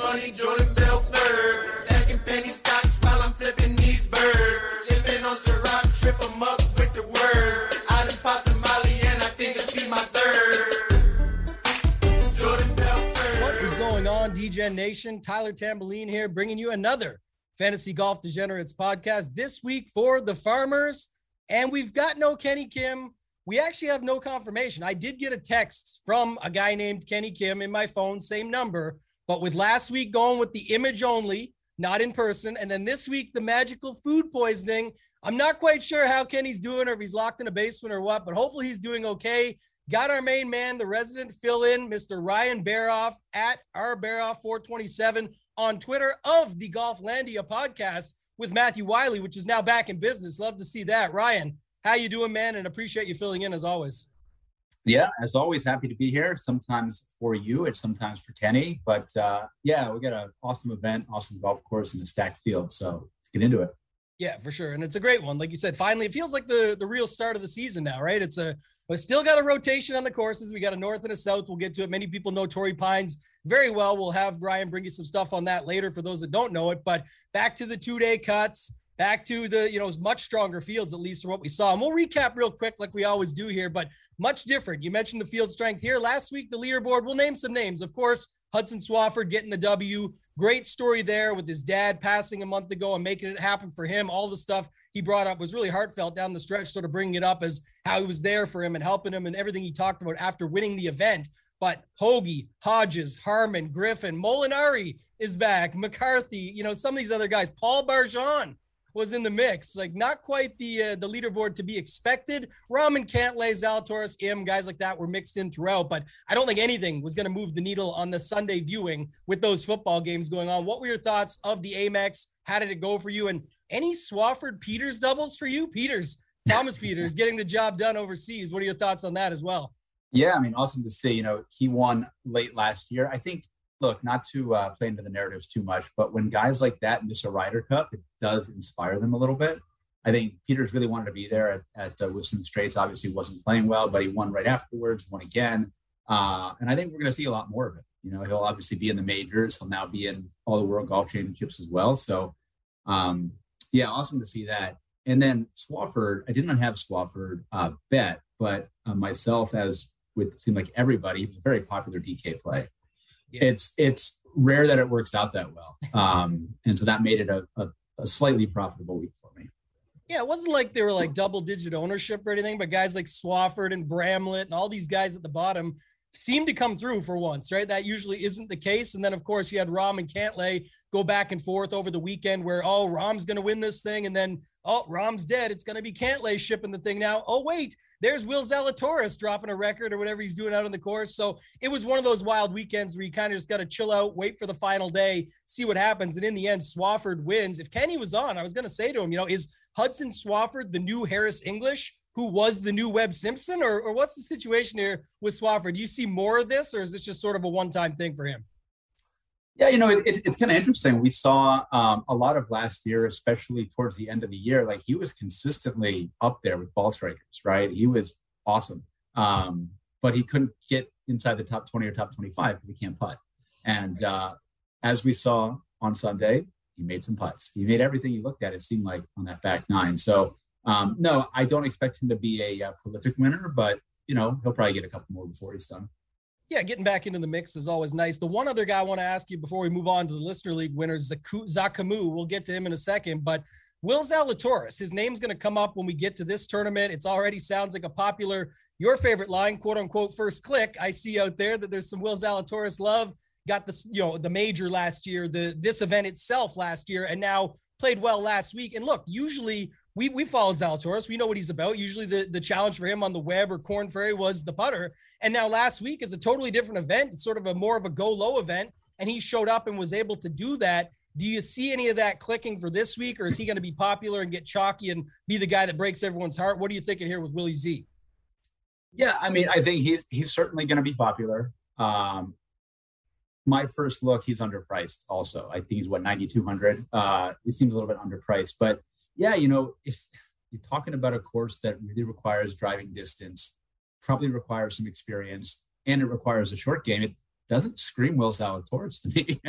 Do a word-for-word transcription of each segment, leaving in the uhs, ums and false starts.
money, Jordan Belfort. Stacking penny stocks while I'm flipping these birds. Sipping on Ciroc, trip 'em up with the words. I done popped the Molly and I think it's be my third. Jordan Belfort. What is going on, D Gen Nation? Tyler Tamboline here, bringing you another Fantasy Golf Degenerates podcast this week for the Farmers. And we've got no Kenny Kim. We actually have no confirmation. I did get a text from a guy named Kenny Kim in my phone, same number, but with last week going with the image only, not in person. And then this week, the magical food poisoning. I'm not quite sure how Kenny's doing or if he's locked in a basement or what, but hopefully he's doing okay. Got our main man, the resident fill-in, Mister Ryan Baroff at R Baroff four twenty-seven on Twitter of the Golflandia podcast with Matthew Wiley, which is now back in business. Love to see that. Ryan, how you doing, man? And appreciate you filling in as always. Yeah, as always, happy to be here. Sometimes for you, it's sometimes for Kenny. But uh, yeah, we got an awesome event, awesome golf course, and a stacked field. So let's get into it. Yeah, for sure. And it's a great one. Like you said, finally, it feels like the, the real start of the season now, right? It's a, we still got a rotation on the courses. We got a north and a south. We'll get to it. Many people know Torrey Pines very well. We'll have Ryan bring you some stuff on that later for those that don't know it. But back to the two-day cuts, back to the, you know, much stronger fields, at least from what we saw. And we'll recap real quick like we always do here, but much different. You mentioned the field strength here. Last week, the leaderboard, we'll name some names. Of course, Hudson Swafford getting the W. Great story there with his dad passing a month ago and making it happen for him. All the stuff he brought up was really heartfelt down the stretch, sort of bringing it up as how he was there for him and helping him and everything he talked about after winning the event. But Hoagie, Hodges, Harmon, Griffin, Molinari is back. McCarthy, you know, some of these other guys. Paul Barjon was in the mix. Like, not quite the uh, the leaderboard to be expected. Rahm, Cantlay, Zalatoris, Im, guys like that were mixed in throughout, but I don't think anything was going to move the needle on the Sunday viewing with those football games going on. What were your thoughts of the Amex? How did it go for you? And any Swafford Peters doubles for you? Peters, Thomas Peters getting the job done overseas. What are your thoughts on that as well? Yeah, I mean, awesome to see. You know, he won late last year. I think, look, not to uh, play into the narratives too much, but when guys like that miss a Ryder Cup, it does inspire them a little bit. I think Peters really wanted to be there at, at uh, Whistling Straits. Obviously wasn't playing well, but he won right afterwards, won again. Uh, and I think we're going to see a lot more of it. You know, he'll obviously be in the majors. He'll now be in all the World Golf Championships as well. So, um, yeah, awesome to see that. And then Swafford, I did not have Swafford uh, bet, but uh, myself, as would seem like everybody, he was a very popular D K play. Yeah. It's it's rare that it works out that well. Um, and so that made it a, a, a slightly profitable week for me. Yeah, it wasn't like they were like double digit ownership or anything, but guys like Swafford and Bramlett and all these guys at the bottom seemed to come through for once, right? That usually isn't the case. And then, of course, you had Rahm and Cantlay go back and forth over the weekend where, oh, Rahm's going to win this thing. And then, oh, Rahm's dead. It's going to be Cantlay shipping the thing now. Oh, wait, there's Will Zalatoris dropping a record or whatever he's doing out on the course. So it was one of those wild weekends where you kind of just got to chill out, wait for the final day, see what happens. And in the end, Swafford wins. If Kenny was on, I was going to say to him, you know, is Hudson Swafford the new Harris English, who was the new Webb Simpson, or, or what's the situation here with Swafford? Do you see more of this, or is it just sort of a one-time thing for him? Yeah, you know, it, it, it's kind of interesting. We saw um, a lot of last year, especially towards the end of the year, like he was consistently up there with ball strikers, right? He was awesome. Um, but he couldn't get inside the top twenty or top twenty-five because he can't putt. And uh, as we saw on Sunday, he made some putts. He made everything he looked at, it seemed like, on that back nine. So, um, no, I don't expect him to be a, a prolific winner, but, you know, he'll probably get a couple more before he's done. Yeah, getting back into the mix is always nice. The one other guy I want to ask you before we move on to the Listener League winners, Zach Camus, we'll get to him in a second, but Will Zalatoris, his name's going to come up when we get to this tournament. It's already sounds like a popular, your favorite line, quote unquote, first click. I see out there that there's some Will Zalatoris love. Got the, you know, the major last year, the this event itself last year, and now played well last week. And look, usually we we followed Zalatoris. We know what he's about. Usually the, the challenge for him on the Webb or Corn Ferry was the putter. And now last week is a totally different event. It's sort of a more of a go low event. And he showed up and was able to do that. Do you see any of that clicking for this week, or is he going to be popular and get chalky and be the guy that breaks everyone's heart? What are you thinking here with Willie Z? Yeah, I mean, I think he's he's certainly going to be popular. Um, my first look, he's underpriced also. I think he's, what, ninety-two hundred. Uh, he seems a little bit underpriced. But, yeah, you know, if you're talking about a course that really requires driving distance, probably requires some experience, and it requires a short game, it doesn't scream Will Zalatoris to me.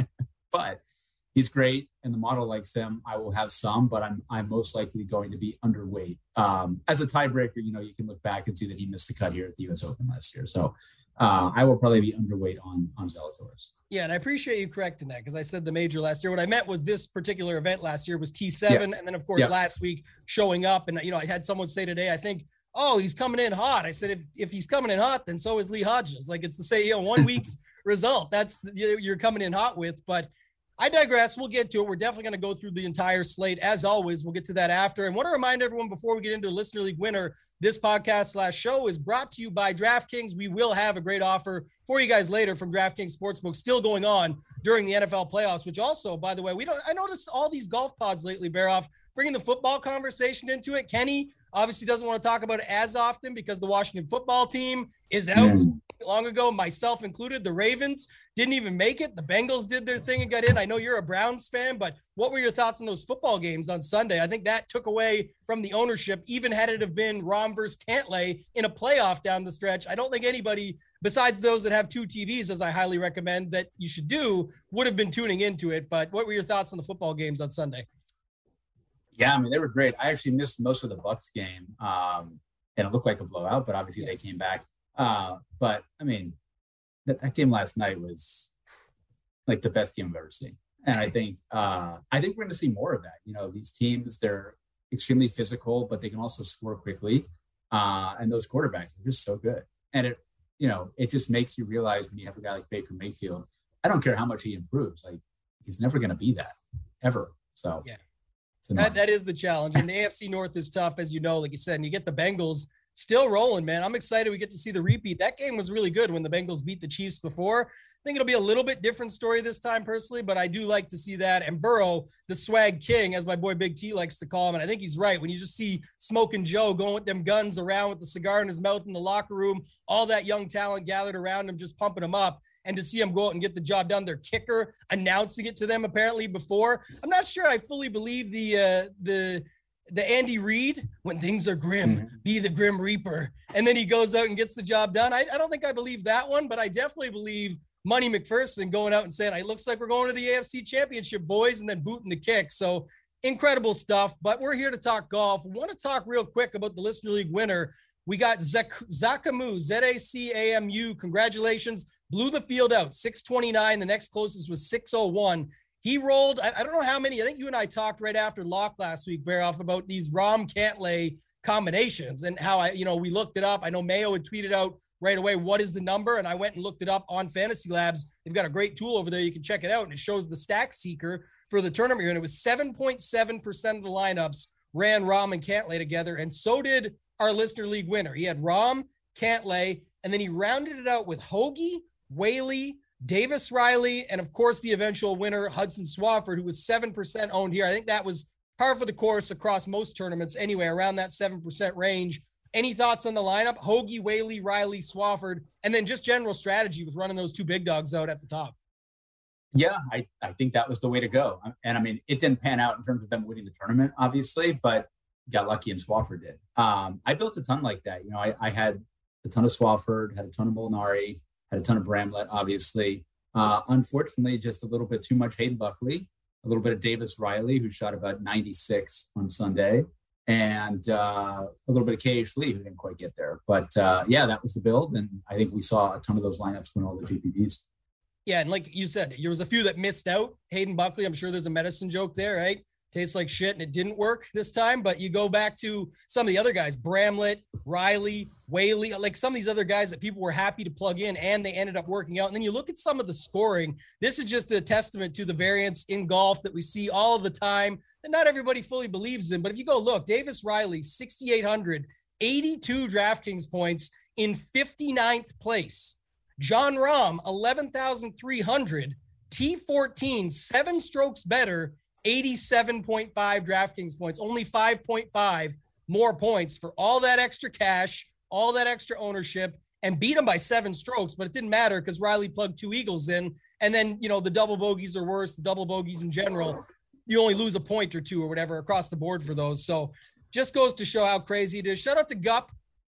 but he's great. And the model likes him. I will have some, but I'm, I'm most likely going to be underweight. Um, as a tiebreaker, you know, you can look back and see that he missed the cut here at the U S Open last year. So uh, I will probably be underweight on, on Zalatoris. Yeah. And I appreciate you correcting that, because I said the major last year. What I meant was this particular event last year was T seven. Yeah. And then of course, yeah. last week showing up, and, you know, I had someone say today, I think, oh, he's coming in hot. I said, if, if he's coming in hot, then so is Lee Hodges. Like, it's the same, you know, one week's result. That's, you're coming in hot with, but I digress. We'll get to it. We're definitely going to go through the entire slate. As always, we'll get to that after. And want to remind everyone before we get into the Listener League winner, this podcast slash show is brought to you by DraftKings. We will have a great offer for you guys later from DraftKings Sportsbook, still going on during the N F L playoffs, which also, by the way, we don't, I noticed all these golf pods lately, Baroff, bringing the football conversation into it. Kenny obviously doesn't want to talk about it as often because the Washington football team is out mm. long ago, myself included. The Ravens didn't even make it. The Bengals did their thing and got in. I know you're a Browns fan, but what were your thoughts on those football games on Sunday? I think that took away from the ownership, even had it have been Rom versus Cantlay in a playoff down the stretch. I don't think anybody besides those that have two T Vs, as I highly recommend that you should do, would have been tuning into it. But what were your thoughts on the football games on Sunday? Yeah, I mean, they were great. I actually missed most of the Bucs game, um, and it looked like a blowout, but obviously yeah. they came back. Uh, but, I mean, that, that game last night was like the best game I've ever seen. And I think uh, I think we're going to see more of that. You know, these teams, they're extremely physical, but they can also score quickly. Uh, and those quarterbacks are just so good. And, it, you know, it just makes you realize when you have a guy like Baker Mayfield, I don't care how much he improves. Like, he's never going to be that, ever. So, yeah. That, that is the challenge. And the A F C North is tough, as you know, like you said, and you get the Bengals still rolling, man. I'm excited we get to see the repeat. That game was really good when the Bengals beat the Chiefs before. I think it'll be a little bit different story this time personally, but I do like to see that. And Burrow, the swag king, as my boy Big T likes to call him, and I think he's right. When you just see Smoking Joe going with them guns around with the cigar in his mouth in the locker room, all that young talent gathered around him, just pumping him up. And to see him go out and get the job done, their kicker announcing it to them apparently before. I'm not sure I fully believe the uh, the the Andy Reid, when things are grim, mm-hmm. be the Grim Reaper. And then he goes out and gets the job done. I, I don't think I believe that one, but I definitely believe Money McPherson going out and saying, it looks like we're going to the A F C Championship, boys, and then booting the kick. So incredible stuff. But we're here to talk golf. We want to talk real quick about the Listener League winner. We got Zach, Zacamu, Z A C A M U. Congratulations. Blew the field out, six twenty-nine. The next closest was six oh one. He rolled, I, I don't know how many. I think you and I talked right after Lock last week, Baroff, about these Rom Cantlay combinations and how I, you know, we looked it up. I know Mayo had tweeted out right away, what is the number? And I went and looked it up on Fantasy Labs. They've got a great tool over there. You can check it out. And it shows the stack seeker for the tournament here. And it was seven point seven percent of the lineups ran Rom and Cantlay together. And so did our Listener League winner. He had Rom, Cantlay, and then he rounded it out with Hoagie, Whaley, Davis Riley, and of course the eventual winner, Hudson Swafford, who was seven percent owned here. I think that was par for the course across most tournaments anyway, around that seven percent range. Any thoughts on the lineup? Hoagie, Whaley, Riley, Swafford, and then just general strategy with running those two big dogs out at the top. Yeah, I, I think that was the way to go. And I mean, it didn't pan out in terms of them winning the tournament, obviously, but got lucky and Swafford did. Um, I built a ton like that. You know, I, I had a ton of Swafford, had a ton of Molinari, had a ton of Bramlett, obviously. Uh, unfortunately, just a little bit too much Hayden Buckley, a little bit of Davis Riley, who shot about ninety-six on Sunday, and uh, a little bit of K H Lee, who didn't quite get there. But uh, yeah, that was the build. And I think we saw a ton of those lineups win all the G P Ps. Yeah, and like you said, there was a few that missed out. Hayden Buckley, I'm sure there's a medicine joke there, right? Tastes like shit, and it didn't work this time. But you go back to some of the other guys, Bramlett, Riley, Whaley, like some of these other guys that people were happy to plug in, and they ended up working out. And then you look at some of the scoring. This is just a testament to the variance in golf that we see all of the time that not everybody fully believes in. But if you go look, Davis Riley, sixty-eight hundred, eighty-two DraftKings points in fifty-ninth place. John Rahm, eleven thousand three hundred, T fourteen, seven strokes better, eighty-seven point five DraftKings points, only five point five more points for all that extra cash, all that extra ownership, and beat him by seven strokes. But it didn't matter because Riley plugged two eagles in. And then, you know, the double bogeys are worse, the double bogeys in general, you only lose a point or two or whatever across the board for those. So just goes to show how crazy it is. Shout out to Gup.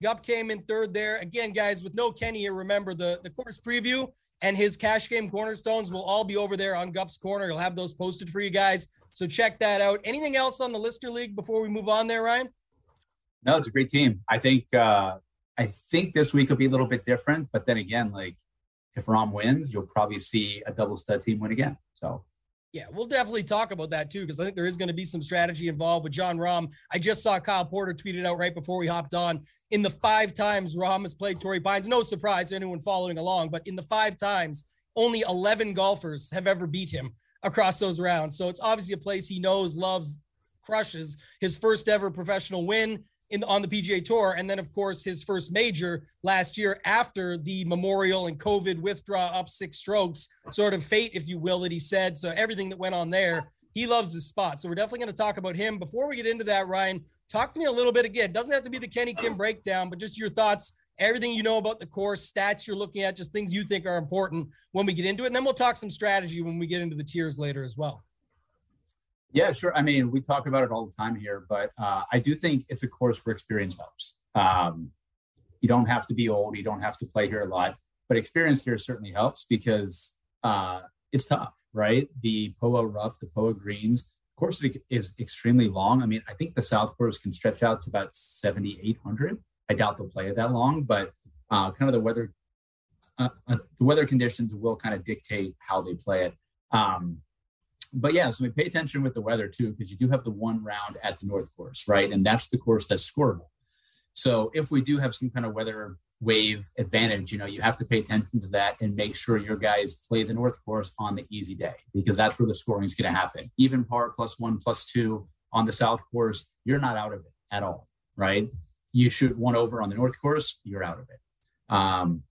Gup came in third there. Again, guys, with no Kenny here, remember the, the course preview and his cash game cornerstones will all be over there on Gup's Corner. He'll have those posted for you guys. So check that out. Anything else on the Lister League before we move on there, Ryan? No, it's a great team. I think uh, I think this week will be a little bit different. But then again, like if Rom wins, you'll probably see a double stud team win again. So. Yeah, we'll definitely talk about that too, because I think there is going to be some strategy involved with Jon Rahm. I just saw Kyle Porter tweeted out right before we hopped on. In the five times Rahm has played Torrey Pines, no surprise to anyone following along, but in the five times, only eleven golfers have ever beat him across those rounds. So it's obviously a place he knows, loves, crushes. His first ever professional win in on the P G A Tour, and then of course his first major last year after the Memorial and COVID withdraw up six strokes, sort of fate, if you will, that he said. So everything that went on there, he loves his spot. So we're definitely going to talk about him. Before we get into that, Ryan, talk to me a little bit again. It doesn't have to be the Kenny Kim breakdown, but just your thoughts, everything you know about the course, stats you're looking at, just things you think are important when we get into it. And then we'll talk some strategy when we get into the tiers later as well. Yeah, sure. I mean, we talk about it all the time here, but uh, I do think it's a course where experience helps. Um, you don't have to be old. You don't have to play here a lot, but experience here certainly helps because uh, it's tough, right? The P O A rough, the P O A greens, course is, is extremely long. I mean, I think the South course can stretch out to about seventy-eight hundred. I doubt they'll play it that long, but uh, kind of the weather, uh, uh, the weather conditions will kind of dictate how they play it. Um, But yeah, so we pay attention with the weather too, because you do have the one round at the North Course, right? And that's the course that's scoreable. So if we do have some kind of weather wave advantage, you know, you have to pay attention to that and make sure your guys play the North Course on the easy day, because that's where the scoring is going to happen. Even par plus one, plus two on the South Course, you're not out of it at all, right? You shoot one over on the North Course, you're out of it. Um,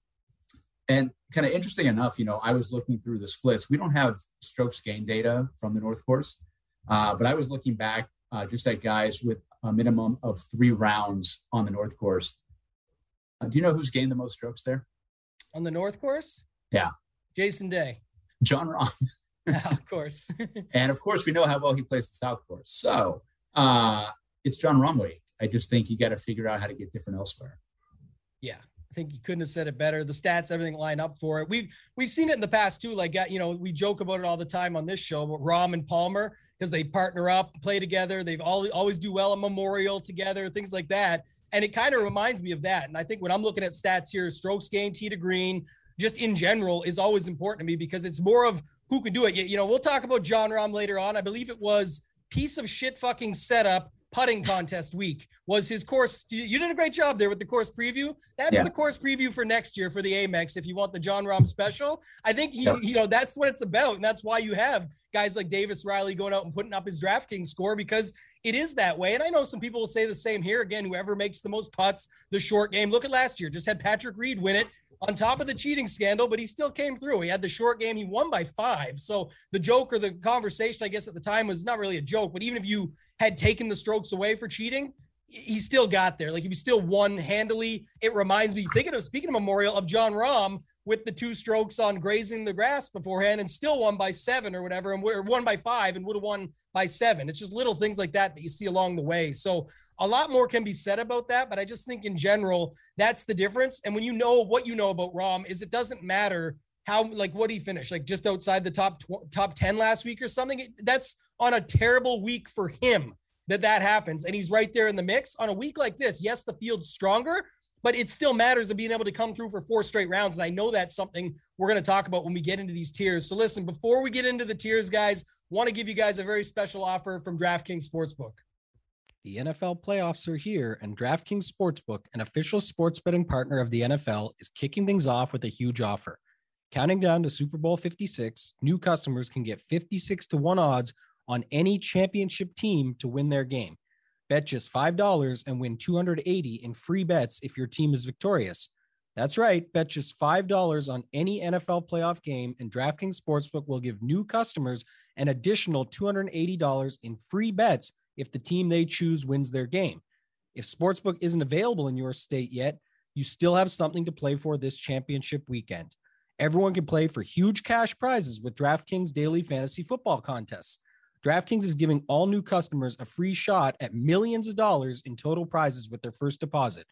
And kind of interesting enough, you know, I was looking through the splits. We don't have strokes gained data from the North Course, uh, but I was looking back uh, just at guys with a minimum of three rounds on the North Course. Uh, do you know who's gained the most strokes there? On the North Course? Yeah. Jason Day. Jon Rahm. Yeah, of course. And of course, we know how well he plays the South Course. So uh, it's Jon Rahm week. I just think you got to figure out how to get different elsewhere. Yeah. I think you couldn't have said it better. The stats, everything line up for it. We've we've seen it in the past too. Like, you know, we joke about it all the time on this show, but Rahm and Palmer, because they partner up, play together. They've all, always do well at Memorial together, things like that. And it kind of reminds me of that. And I think when I'm looking at stats here, strokes gained, tee to green, just in general is always important to me because it's more of who can do it. You, you know, we'll talk about Jon Rahm later on. I believe it was piece of shit fucking setup putting contest week was his course. You did a great job there with the course preview. That's yeah. the course preview for next year for the Amex. If you want the Jon Rahm special, I think he, yep. you know, that's what it's about. And that's why you have guys like Davis Riley going out and putting up his DraftKings score, because it is that way. And I know some people will say the same here. Again, whoever makes the most putts, the short game. Look at last year, just had Patrick Reed win it on top of the cheating scandal, but he still came through. He had the short game. He won by five. So the joke or the conversation, I guess at the time, was not really a joke, but even if you had taken the strokes away for cheating, he still got there. Like, he still won handily. It reminds me, thinking of, speaking of Memorial, of Jon Rahm with the two strokes on grazing the grass beforehand and still won by seven or whatever, and or won by five and would have won by seven. It's just little things like that that you see along the way. So a lot more can be said about that, but I just think in general, that's the difference. And when you know what you know about Rahm, is it doesn't matter how, like, what he finished, like just outside the top tw- top ten last week or something. That's on a terrible week for him that that happens. And he's right there in the mix on a week like this. Yes, the field's stronger, but it still matters of being able to come through for four straight rounds. And I know that's something we're going to talk about when we get into these tiers. So listen, before we get into the tiers, guys, want to give you guys a very special offer from DraftKings Sportsbook. The N F L playoffs are here, and DraftKings Sportsbook, an official sports betting partner of the N F L, is kicking things off with a huge offer. Counting down to Super Bowl fifty-six, new customers can get fifty-six to one odds on any championship team to win their game. Bet just five dollars and win two hundred eighty dollars in free bets if your team is victorious. That's right, bet just five dollars on any N F L playoff game, and DraftKings Sportsbook will give new customers an additional two hundred eighty dollars in free bets if the team they choose wins their game. If Sportsbook isn't available in your state yet, you still have something to play for this championship weekend. Everyone can play for huge cash prizes with DraftKings daily fantasy football contests. DraftKings is giving all new customers a free shot at millions of dollars in total prizes with their first deposit.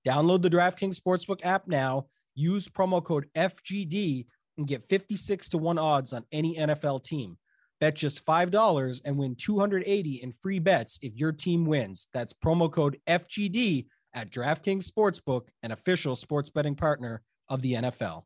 Download the DraftKings Sportsbook app now. Use promo code F G D and get fifty-six to one odds on any N F L team. Bet just five dollars and win two hundred eighty in free bets if your team wins. That's promo code F G D at DraftKings Sportsbook, an official sports betting partner of the N F L.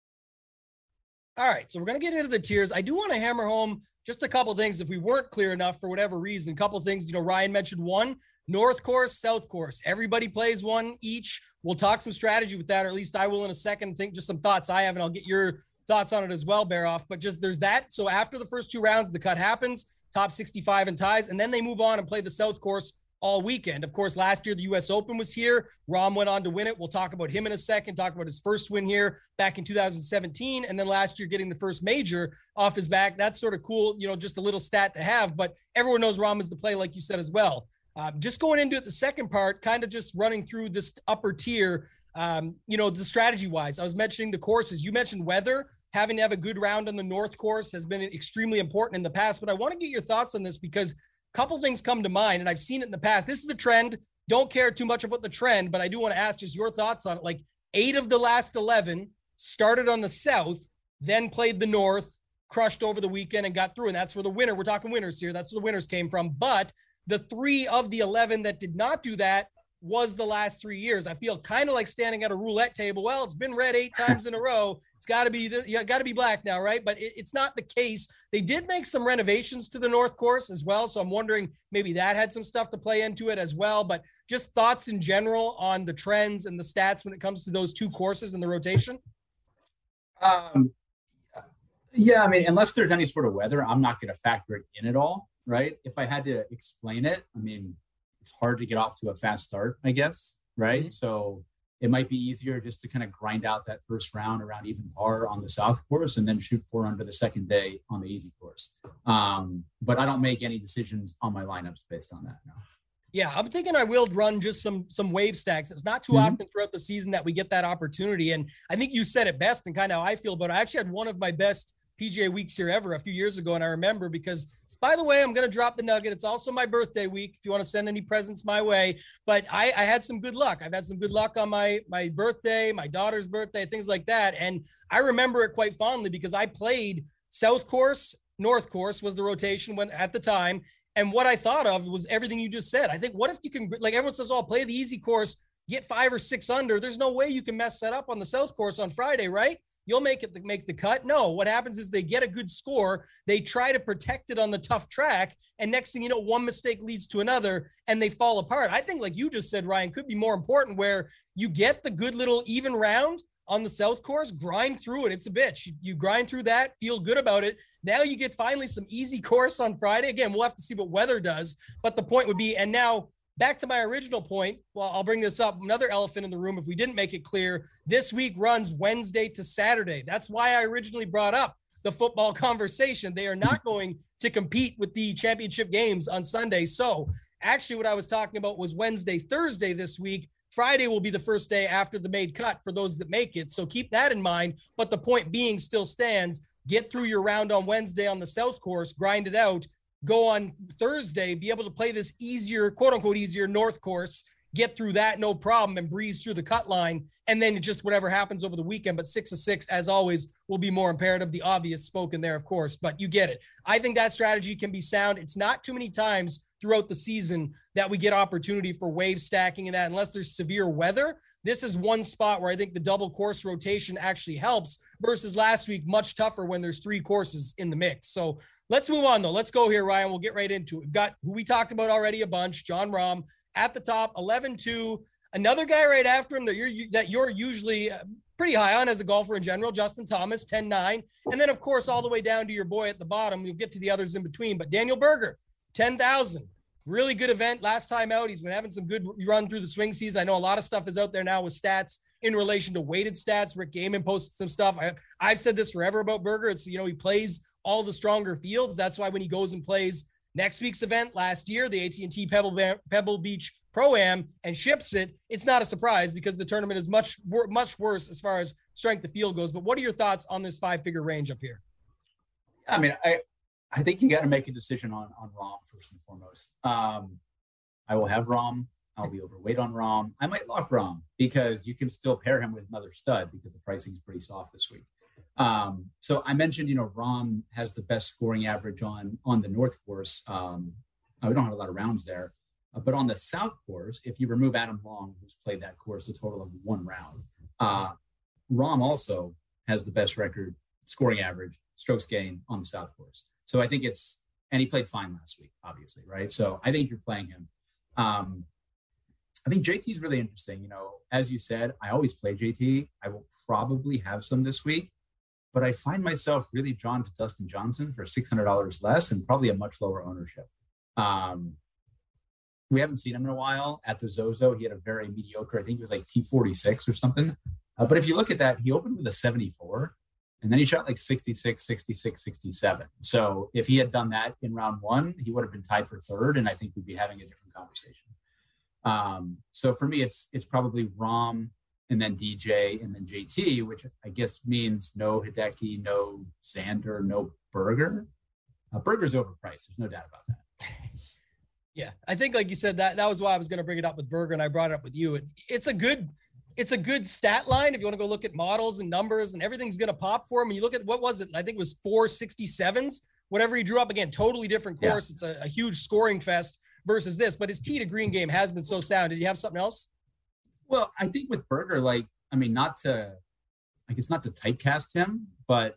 All right, so we're going to get into the tiers. I do want to hammer home just a couple things if we weren't clear enough for whatever reason. A couple things, you know, Ryan mentioned one, North Course, South Course. Everybody plays one each. We'll talk some strategy with that, or at least I will in a second. Think just some thoughts I have, and I'll get your thoughts on it as well, Bear Off. But just there's that. So after the first two rounds, the cut happens, top sixty-five and ties, and then they move on and play the South Course all weekend. Of course, last year, the U S Open was here. Rahm went on to win it. We'll talk about him in a second, talk about his first win here back in two thousand seventeen. And then last year, getting the first major off his back. That's sort of cool, you know, just a little stat to have, but everyone knows Rahm is the play, like you said, as well. Um, just going into it, the second part, kind of just running through this upper tier, um, you know, the strategy wise, I was mentioning the courses. You mentioned weather. Having to have a good round on the North Course has been extremely important in the past, but I want to get your thoughts on this because couple things come to mind, and I've seen it in the past. This is a trend. Don't care too much about the trend, but I do want to ask just your thoughts on it. Like eight of the last eleven started on the South, then played the North, crushed over the weekend and got through. And that's where the winner, we're talking winners here. That's where the winners came from. But the three of the eleven that did not do that was the last three years. I feel kind of like standing at a roulette table. Well, it's been red eight times in a row. It's got to be, the, you got to be black now, right? But it, it's not the case. They did make some renovations to the North Course as well. So I'm wondering maybe that had some stuff to play into it as well. But just thoughts in general on the trends and the stats when it comes to those two courses in the rotation. Um, yeah, I mean, unless there's any sort of weather, I'm not going to factor it in at all, right? If I had to explain it, I mean, it's hard to get off to a fast start, I guess, right? Mm-hmm. So it might be easier just to kind of grind out that first round around even par on the South Course and then shoot four under the second day on the easy course. Um, but I don't make any decisions on my lineups based on that. No. Yeah, I'm thinking I will run just some some wave stacks. It's not too mm-hmm. often throughout the season that we get that opportunity. And I think you said it best and kind of how I feel about it. I actually had one of my best P G A weeks here ever a few years ago. And I remember because, by the way, I'm going to drop the nugget. It's also my birthday week. If you want to send any presents my way, but I, I had some good luck. I've had some good luck on my, my birthday, my daughter's birthday, things like that. And I remember it quite fondly because I played South Course, North Course was the rotation when at the time. And what I thought of was everything you just said. I think, what if you can, like everyone says, oh, play the easy course, get five or six under. There's no way you can mess that up on the South Course on Friday, right? You'll make it make the cut. No, what happens is they get a good score. They try to protect it on the tough track. And next thing you know, one mistake leads to another and they fall apart. I think, like you just said, Ryan, could be more important where you get the good little even round on the South Course, grind through it. It's a bitch. You, you grind through that, feel good about it. Now you get finally some easy course on Friday. Again, we'll have to see what weather does. But the point would be, and now back to my original point, well, I'll bring this up, another elephant in the room if we didn't make it clear. This week runs Wednesday to Saturday. That's why I originally brought up the football conversation. They are not going to compete with the championship games on Sunday. So actually what I was talking about was Wednesday, Thursday this week. Friday will be the first day after the made cut for those that make it. So keep that in mind. But the point being still stands. Get through your round on Wednesday on the South Course, grind it out. Go on Thursday, be able to play this easier, quote unquote, easier North Course, get through that, no problem, and breeze through the cut line. And then just whatever happens over the weekend. But six of six, as always, will be more imperative. The obvious spoken there, of course, but you get it. I think that strategy can be sound. It's not too many times throughout the season that we get opportunity for wave stacking and that, unless there's severe weather. This is one spot where I think the double course rotation actually helps versus last week, much tougher when there's three courses in the mix. So let's move on though. Let's go here, Ryan. We'll get right into it. We've got who we talked about already a bunch, Jon Rahm at the top, eleven two. Another guy right after him that you're, that you're usually pretty high on as a golfer in general, Justin Thomas, ten nine. And then of course, all the way down to your boy at the bottom. You'll get to the others in between, but Daniel Berger, ten thousand. Really good event last time out. He's been having some good run through the swing season. I know a lot of stuff is out there now with stats in relation to weighted stats. Rick Gaiman posted some stuff. I, I've said this forever about Berger. It's, you know, he plays all the stronger fields. That's why when he goes and plays next week's event last year, the A T and T Pebble, Pebble Beach Pro-Am, and ships it, it's not a surprise because the tournament is much, much worse as far as strength of field goes. But what are your thoughts on this five-figure range up here? I mean, I I think you got to make a decision on, on Rahm first and foremost. Um, I will have Rahm I'll be overweight on Rahm. I might lock Rahm because you can still pair him with another stud because the pricing is pretty soft this week. Um, so I mentioned, you know, Rahm has the best scoring average on, on the North Course. Um, we don't have a lot of rounds there, uh, but on the South Course, if you remove Adam Long, who's played that course a total of one round, uh, Rahm also has the best record scoring average, strokes gained on the South Course. So I think it's, and he played fine last week, obviously, right? So I think you're playing him. Um, I think J T is really interesting. You know, as you said, I always play J T. I will probably have some this week, but I find myself really drawn to Dustin Johnson for six hundred dollars less and probably a much lower ownership. Um, we haven't seen him in a while at the Zozo. He had a very mediocre, I think it was like T forty-six or something. Uh, but if you look at that, he opened with a seventy-four and then he shot like sixty-six, sixty-six, sixty-seven. So if he had done that in round one, he would have been tied for third. And I think we'd be having a different conversation. Um, so for me, it's, it's probably Rahm and then D J and then J T, which I guess means no Hideki, no Xander, no Berger. Uh, Berger's overpriced. There's no doubt about that. Yeah, I think like you said, that that was why I was going to bring it up with Berger, and I brought it up with you. It, it's a good, it's a good stat line if you want to go look at models and numbers, and everything's going to pop for him. And you look at what was it? I think it was four sixty-sevens, whatever he drew up. Again, totally different course. Yeah. It's a, a huge scoring fest versus this, but his tee to green game has been so sound. Did you have something else? Well, I think with Berger, like, I mean, not to, like, it's not to typecast him, but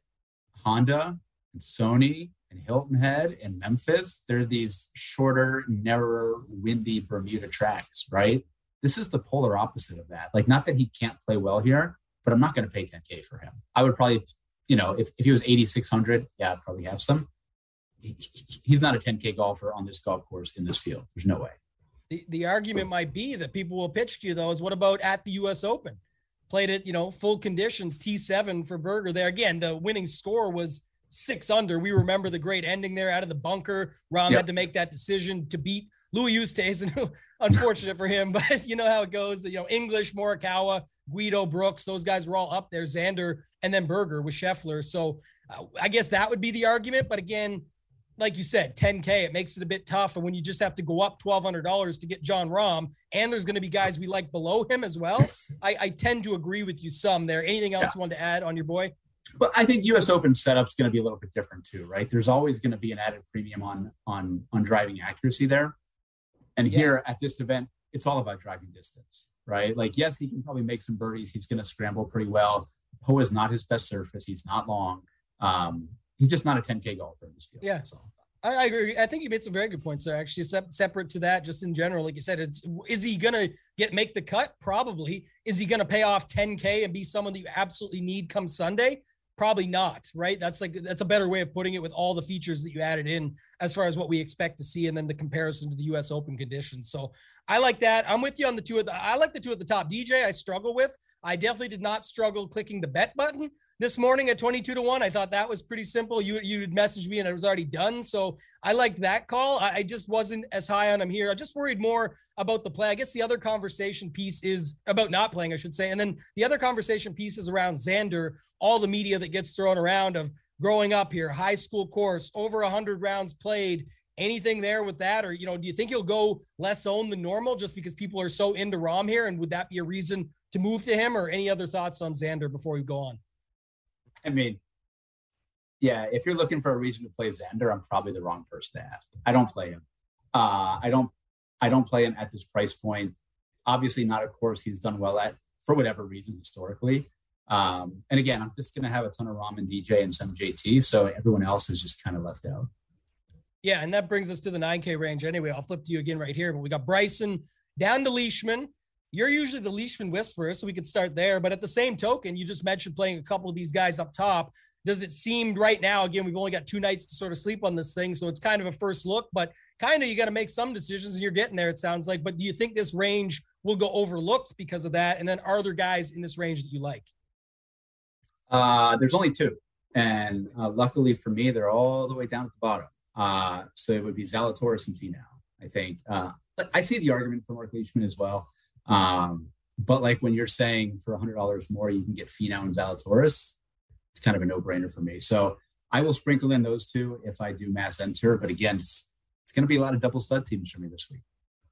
Honda and Sony and Hilton Head and Memphis, they're these shorter, narrower, windy Bermuda tracks, right? This is the polar opposite of that. Like, not that he can't play well here, but I'm not going to pay ten K for him. I would probably, you know, if, if he was eighty-six hundred, yeah, I'd probably have some. He, he's not a ten K golfer on this golf course in this field. There's no way. The, the argument might be that people will pitch to you, though, is what about at the U S Open? Played it, you know, full conditions, T seven for Berger there. Again, the winning score was six under. We remember the great ending there out of the bunker. Rahm yep. had to make that decision to beat Louis Oosthuizen. Unfortunate for him, but you know how it goes. You know, English, Morikawa, Guido, Brooks, those guys were all up there. Xander, and then Berger with Scheffler. So uh, I guess that would be the argument. But again, like you said, ten K, it makes it a bit tough. And when you just have to go up twelve hundred dollars to get Jon Rahm, and there's going to be guys we like below him as well, I, I tend to agree with you some there. Anything else yeah. you want to add on your boy? Well, I think U S Open setup's going to be a little bit different too, right? There's always going to be an added premium on on on driving accuracy there. And yeah. here at this event, it's all about driving distance, right? Like, yes, he can probably make some birdies. He's going to scramble pretty well. P O A is not his best surface. He's not long. Um, he's just not a ten K golfer in this field. Yeah. So. I, I agree. I think you made some very good points there. Actually, se- separate to that, just in general, like you said, it's is he gonna get make the cut? Probably. Is he gonna pay off ten K and be someone that you absolutely need come Sunday? Probably not. Right? That's like that's a better way of putting it with all the features that you added in as far as what we expect to see, and then the comparison to the U S Open conditions. So I like that. I'm with you on the two at the. I like the two at the top. D J, I struggle with. I definitely did not struggle clicking the bet button this morning at twenty-two to one. I thought that was pretty simple. You you would message me and it was already done. So I liked that call. I, I just wasn't as high on him here. I just worried more about the play. I guess the other conversation piece is about not playing, I should say. And then the other conversation piece is around Xander, all the media that gets thrown around of growing up here, high school course, over one hundred rounds played. Anything there with that? Or, you know, do you think he'll go less owned than normal just because people are so into Rahm here? And would that be a reason to move to him, or any other thoughts on Xander before we go on? I mean, yeah, if you're looking for a reason to play Xander, I'm probably the wrong person to ask. I don't play him. Uh, I don't, I don't play him at this price point. Obviously not a course he's done well at for whatever reason historically. Um, and again, I'm just going to have a ton of Rahm and D J and some J T. So everyone else is just kind of left out. Yeah, and that brings us to the nine K range anyway. I'll flip to you again right here. But we got Bryson down to Leishman. You're usually the Leishman whisperer, so we could start there. But at the same token, you just mentioned playing a couple of these guys up top. Does it seem right now, again, we've only got two nights to sort of sleep on this thing, so it's kind of a first look, but kind of you got to make some decisions, and you're getting there, it sounds like. But do you think this range will go overlooked because of that? And then are there guys in this range that you like? Uh, there's only two. And uh, luckily for me, they're all the way down at the bottom. Uh, so it would be Zalatoris and Finau, I think. Uh, but I see the argument for Mark Leishman as well. Um, but like when you're saying for one hundred dollars more, you can get Finau and Zalatoris, it's kind of a no-brainer for me. So I will sprinkle in those two if I do mass enter. But again, it's, it's going to be a lot of double stud teams for me this week.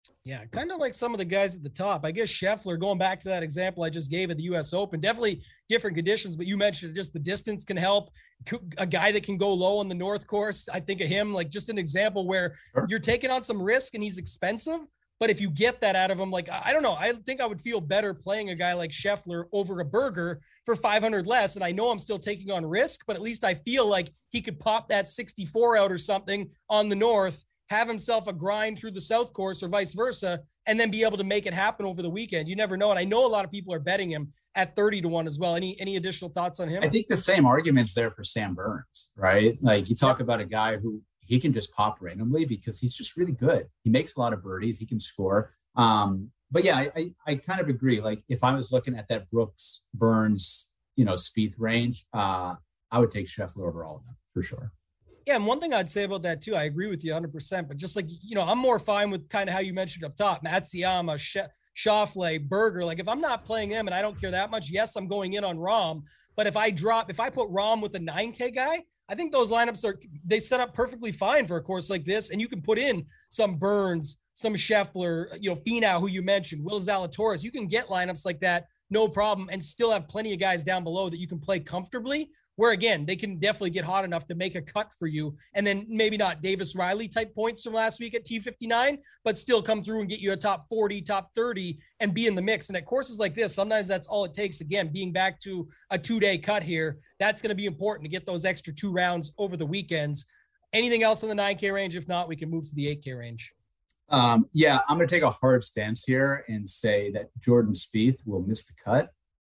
Yeah, kind of like some of the guys at the top. I guess Scheffler, going back to that example I just gave at the U S Open, definitely different conditions, but you mentioned just the distance can help. A guy that can go low on the North course, I think of him like just an example where Sure. you're taking on some risk and he's expensive. But if you get that out of him, like, I don't know, I think I would feel better playing a guy like Scheffler over a Berger for five hundred less. And I know I'm still taking on risk, but at least I feel like he could pop that sixty-four out or something on the North, have himself a grind through the South course or vice versa, and then be able to make it happen over the weekend. You never know. And I know a lot of people are betting him at thirty to one as well. Any, any additional thoughts on him? I think the same argument's there for Sam Burns, right? Like you talk about a guy who he can just pop randomly because he's just really good. He makes a lot of birdies. He can score. Um, but yeah, I, I, I kind of agree. Like if I was looking at that Brooks, Burns, you know, Spieth range, uh, I would take Scheffler over all of them for sure. Yeah, and one thing I'd say about that too, I agree with you one hundred percent, but just like, you know, I'm more fine with kind of how you mentioned up top, Matsuyama, Sh- Schauffele, Berger. Like if I'm not playing them and I don't care that much, yes, I'm going in on Rahm. But if I drop, if I put Rahm with a nine K guy, I think those lineups are, they set up perfectly fine for a course like this. And you can put in some Burns, some Scheffler, you know, Finau, who you mentioned, Will Zalatoris. You can get lineups like that, no problem, and still have plenty of guys down below that you can play comfortably, where again, they can definitely get hot enough to make a cut for you. And then maybe not Davis Riley type points from last week at T fifty-nine, but still come through and get you a top forty, top thirty, and be in the mix. And at courses like this, sometimes that's all it takes. Again, being back to a two-day cut here, that's going to be important to get those extra two rounds over the weekends. Anything else in the nine K range? If not, we can move to the eight K range. Um, yeah, I'm going to take a hard stance here and say that Jordan Spieth will miss the cut.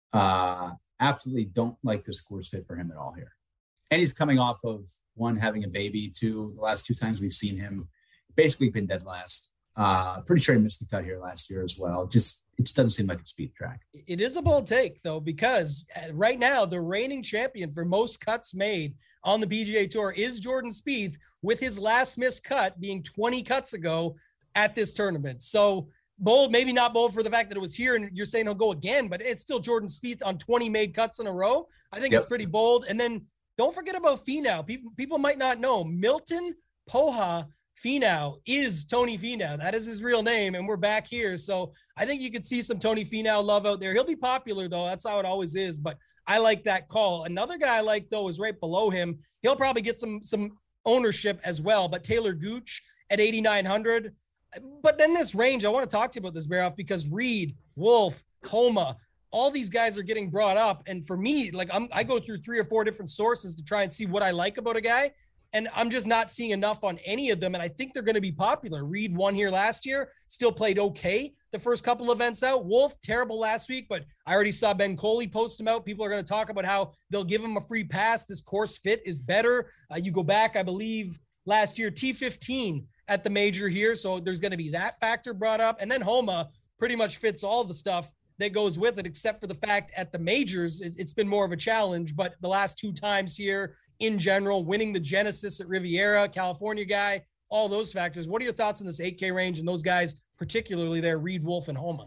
Uh, absolutely don't like this course fit for him at all here. And he's coming off of one, having a baby, two, the last two times we've seen him basically been dead last. Uh, pretty sure he missed the cut here last year as well. Just, it just doesn't seem like a Spieth track. It is a bold take though, because right now the reigning champion for most cuts made on the P G A Tour is Jordan Spieth, with his last missed cut being twenty cuts ago at this tournament. So bold, maybe not bold for the fact that it was here and you're saying he'll go again, but it's still Jordan Spieth on twenty made cuts in a row. I think yep. It's pretty bold. And then don't forget about Finau. People, people might not know Milton Poha Finau is Tony Finau. That is his real name. And we're back here. So I think you could see some Tony Finau love out there. He'll be popular though. That's how it always is. But I like that call. Another guy I like though is right below him. He'll probably get some, some ownership as well, but Taylor Gooch at eighty-nine hundred. But then this range, I want to talk to you about this, Baroff, because Reed, Wolf, Homa, all these guys are getting brought up. And for me, like I'm, I go through three or four different sources to try and see what I like about a guy. And I'm just not seeing enough on any of them. And I think they're going to be popular. Reed won here last year, still played okay the first couple events out. Wolf, terrible last week, but I already saw Ben Coley post him out. People are going to talk about how they'll give him a free pass. This course fit is better. Uh, you go back, I believe, last year, T fifteen at the major here. So there's going to be that factor brought up. And then Homa pretty much fits all the stuff that goes with it, except for the fact at the majors, it's been more of a challenge. But the last two times here in general, winning the Genesis at Riviera, California guy, all those factors. What are your thoughts on this eight K range and those guys, particularly there, Reed, Wolf, and Homa?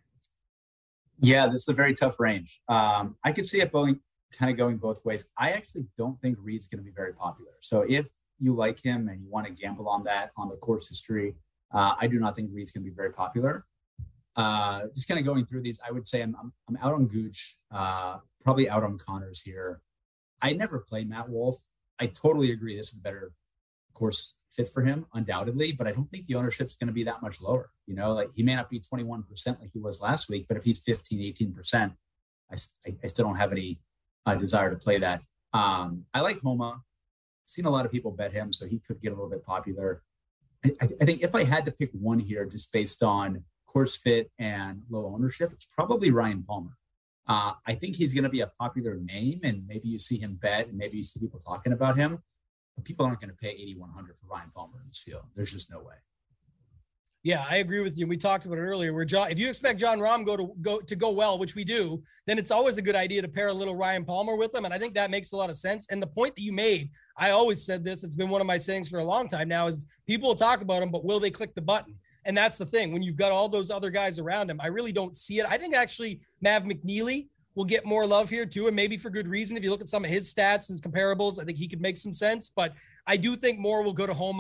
Yeah, this is a very tough range. Um, I could see it going, kind of going both ways. I actually don't think Reed's going to be very popular. So if you like him and you want to gamble on that, on the course history, uh, I do not think Reed's going to be very popular. Uh, just kind of going through these, I would say I'm I'm, I'm out on Gooch, uh, probably out on Connors here. I never played Matt Wolf. I totally agree. This is a better course fit for him, undoubtedly, but I don't think the ownership's going to be that much lower. You know, like he may not be twenty-one percent like he was last week, but if he's fifteen, eighteen percent, I, I, I still don't have any uh, desire to play that. Um, I like Homa. Seen a lot of people bet him, so he could get a little bit popular. I, I think if I had to pick one here, just based on course fit and low ownership, it's probably Ryan Palmer. Uh, I think he's going to be a popular name, and maybe you see him bet, and maybe you see people talking about him. But people aren't going to pay eighty-one hundred for Ryan Palmer in this field. There's just no way. Yeah, I agree with you. We talked about it earlier. Where John, if you expect Jon Rahm go to go to go well, which we do, then it's always a good idea to pair a little Ryan Palmer with him, and I think that makes a lot of sense. And the point that you made, I always said this. It's been one of my sayings for a long time now. Is people will talk about him, but will they click the button? And that's the thing. When you've got all those other guys around him, I really don't see it. I think actually Mav McNeely will get more love here too, and maybe for good reason. If you look at some of his stats and comparables, I think he could make some sense. But I do think more will go to Homa.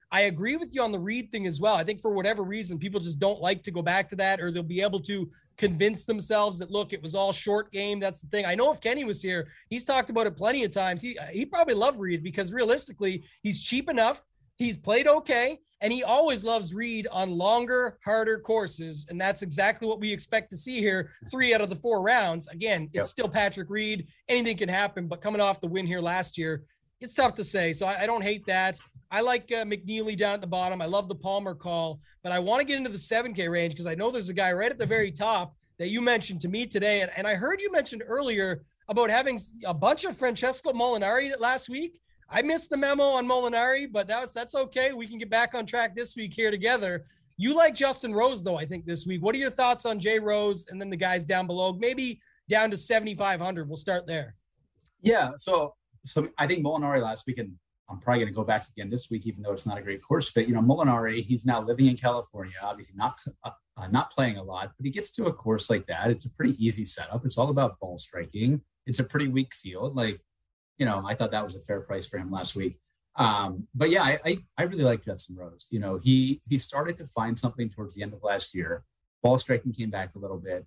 I agree with you on the Reed thing as well. I think for whatever reason, people just don't like to go back to that, or they'll be able to convince themselves that, look, it was all short game. That's the thing. I know if Kenny was here, he's talked about it plenty of times. He he probably loved Reed because realistically, he's cheap enough. He's played okay. And he always loves Reed on longer, harder courses. And that's exactly what we expect to see here. Three out of the four rounds. Again, it's yep. still Patrick Reed. Anything can happen, but coming off the win here last year, it's tough to say. So I, I don't hate that. I like uh, McNeely down at the bottom. I love the Palmer call, but I want to get into the seven K range because I know there's a guy right at the very top that you mentioned to me today. And, and I heard you mentioned earlier about having a bunch of Francesco Molinari last week. I missed the memo on Molinari, but that was, that's okay. We can get back on track this week here together. You like Justin Rose, though, I think, this week. What are your thoughts on Jay Rose and then the guys down below? Maybe down to seventy-five hundred. We'll start there. Yeah, so so I think Molinari last week, and I'm probably going to go back again this week, even though it's not a great course fit. You know, Molinari, he's now living in California, obviously not uh, not playing a lot, but he gets to a course like that. It's a pretty easy setup. It's all about ball striking. It's a pretty weak field. Like, you know, I thought that was a fair price for him last week. Um, but yeah, I, I, I really like Justin Rose. You know, he, he started to find something towards the end of last year. Ball striking came back a little bit.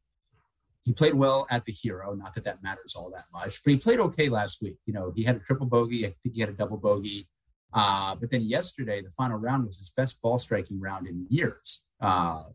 He played well at the Hero. Not that that matters all that much, but he played okay last week. You know, he had a triple bogey. I think he had a double bogey. Uh, but then yesterday, the final round was his best ball striking round in years. Uh,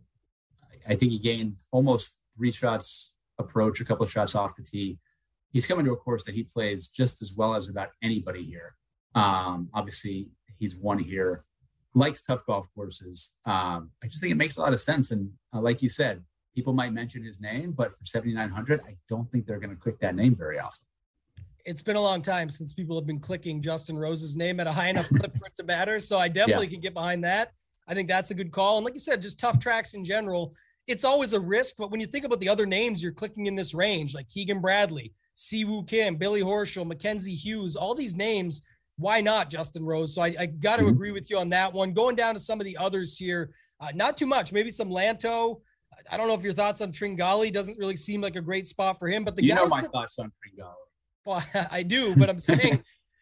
I think he gained almost three shots approach, a couple of shots off the tee. He's coming to a course that he plays just as well as about anybody here. Um, obviously, he's won here, likes tough golf courses. Um, I just think it makes a lot of sense. And uh, like you said, people might mention his name, but for seventy-nine hundred, I don't think they're going to click that name very often. It's been a long time since people have been clicking Justin Rose's name at a high enough clip for it to matter. So I definitely yeah. can get behind that. I think that's a good call. And like you said, just tough tracks in general. It's always a risk, but when you think about the other names you're clicking in this range, like Keegan Bradley, Siwoo Kim, Billy Horschel, Mackenzie Hughes, all these names, why not Justin Rose? So I, I got to mm-hmm. agree with you on that one. Going down to some of the others here, uh, not too much, maybe some Lanto. I don't know if your thoughts on Tringali doesn't really seem like a great spot for him, but the you guys know my that, thoughts on Tringali. Well, I do, but I'm saying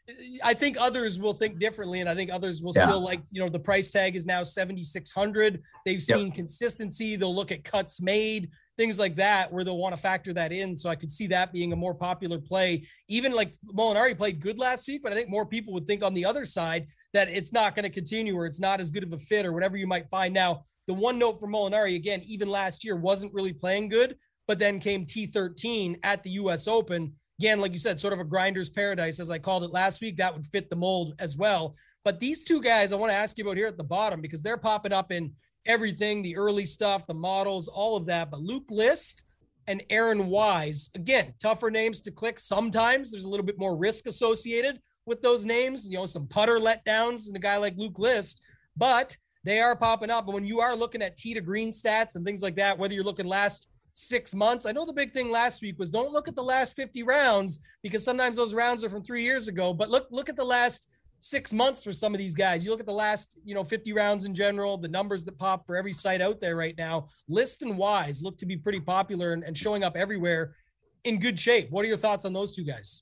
I think others will think differently, and I think others will yeah. still like, you know, the price tag is now seventy-six hundred. They've seen yep. consistency. They'll look at cuts made, things like that, where they'll want to factor that in. So I could see that being a more popular play. Even like Molinari played good last week, but I think more people would think on the other side that it's not going to continue or it's not as good of a fit or whatever you might find. Now, the one note for Molinari, again, even last year wasn't really playing good, but then came T thirteen at the U S Open. Again, like you said, sort of a grinder's paradise, as I called it last week. That would fit the mold as well. But these two guys I want to ask you about here at the bottom, because they're popping up in everything, the early stuff, the models, all of that. But Luke List and Aaron Wise, again, tougher names to click. Sometimes there's a little bit more risk associated with those names, you know, some putter letdowns and a guy like Luke List, but they are popping up. And when you are looking at tee to green stats and things like that, whether you're looking last six months, I know the big thing last week was don't look at the last fifty rounds, because sometimes those rounds are from three years ago, but look, look at the last six months for some of these guys. You look at the last, you know, fifty rounds in general, the numbers that pop for every site out there right now. List and Wise look to be pretty popular and, and showing up everywhere in good shape. What are your thoughts on those two guys?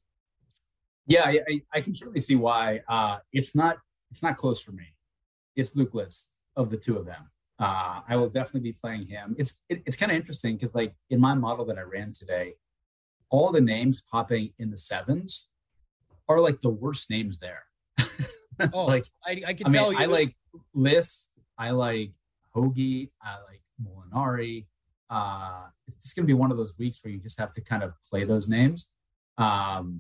Yeah, I, I can certainly see why. Uh, it's not, it's not close for me. It's Luke List of the two of them. Uh, I will definitely be playing him. It's it, it's kind of interesting because, like, in my model that I ran today, all the names popping in the sevens are like the worst names there. Oh, like I, I can I tell mean, you. I like List. I like Hoagie. I like Molinari. Uh, it's going to be one of those weeks where you just have to kind of play those names. Um,